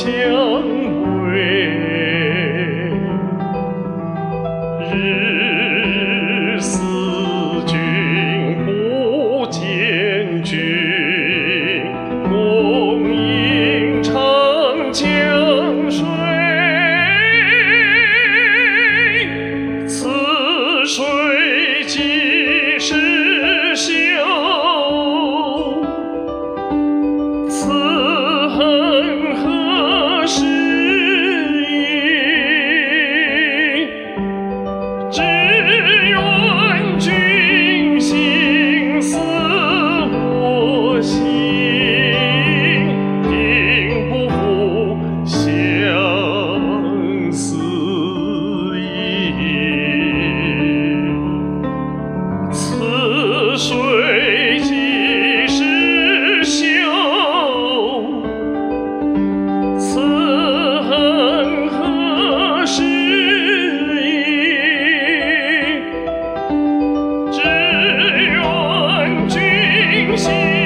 相偎，日思君不见君，共饮长江水。此水几时休？此恨何时已？只愿君心似我心，定不负相思意。此水几时休？此恨何时已？只愿君心。